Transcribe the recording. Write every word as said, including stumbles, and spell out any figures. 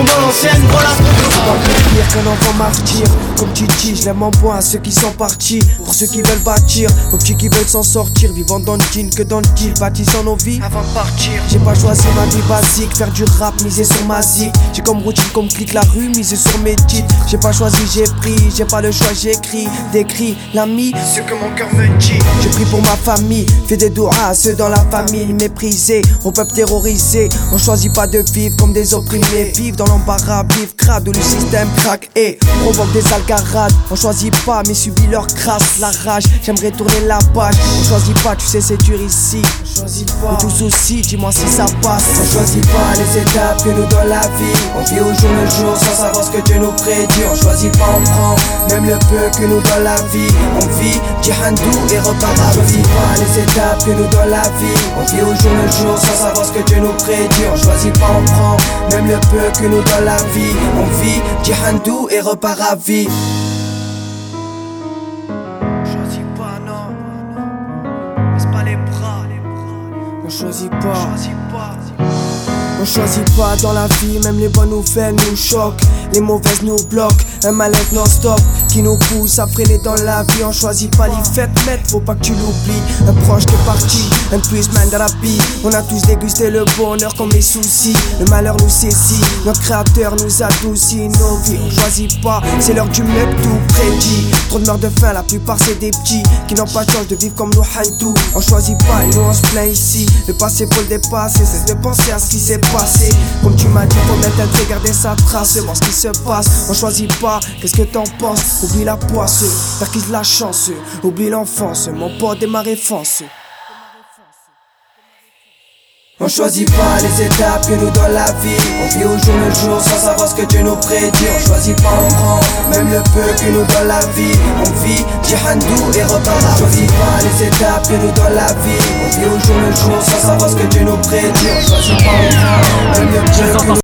à l'ancienne, voilà ce qu'on nous Dans le pire qu'un enfant martyr. Comme Titi, je l'aime en bois à ceux qui sont partis. Pour ceux qui veulent bâtir, aux petits qui veulent s'en sortir. Vivant dans le jean que dans le deal, bâtissant nos vies avant de partir. J'ai pas choisi ma vie basique, faire du rap, miser sur ma zik. J'ai comme routine, comme clique la rue, miser sur mes titres. J'ai pas choisi, j'ai pris, j'ai pas le choix, j'écris. Décrit l'ami, ce que mon cœur me dit. J'ai pris pour ma famille, fais des doigts à ceux dans la famille méprisés, au peuple terrorisé. On choisit pas de vivre comme des opprimés. Vivre dans l'embarras, vivre crade où le système craque et provoque des algarades. On choisit pas mais subit leur crasse, la rage. J'aimerais tourner la page. On choisit pas, tu sais c'est dur ici. On choisit pas. Tout souci, dis-moi si ça passe. On choisit pas les étapes que nous donne la vie. On vit au jour le jour sans savoir ce que Dieu nous prédit. On choisit pas, on prend même le peu que nous donne la vie. On vit, Jihandou et repart à vie. On choisit pas les étapes que nous donne la vie. On vit au jour le jour sans savoir ce que Dieu nous prédit. On choisit pas, on prend même le peu que nous donne la vie. On vit, Jihandou et repart à vie. On choisit pas, non. Laisse pas les bras. On choisit pas. On choisit pas. On choisit pas dans la vie, même les bonnes nouvelles nous choquent. Les mauvaises nous bloquent, un mal-être non-stop qui nous pousse à freiner dans la vie. On choisit pas les fêtes, mec, faut pas que tu l'oublies. Un proche qui est parti, un plus man de la vie. On a tous dégusté le bonheur comme les soucis. Le malheur nous saisit, notre créateur nous adoucit nos vies. On choisit pas, c'est l'heure du mec tout prédit. Trop de meurtres de faim, la plupart c'est des petits qui n'ont pas de chance de vivre comme nous Handou. On choisit pas et nous on se plaint ici. Le passé faut le dépasser, cesse de penser à ce qui s'est passé. Comme tu m'as dit, faut mettre un trait, garder sa trace, voir ce qui se passe. On choisit pas, qu'est-ce que t'en penses? Oublie la poisse, perquise la chance. Oublie l'enfance, mon pote démarrer fonce. On choisit pas les étapes que nous donne la vie. On vit au jour le jour sans savoir ce que Dieu nous prédit. On choisit pas, on prend même le peu que nous donne la vie. On vit, Jihandou et repart à vie. On choisit pas les étapes que nous donne la vie. On vit au jour le jour sans savoir ce que Dieu nous prédit. On choisit pas, on prend même le peu que nous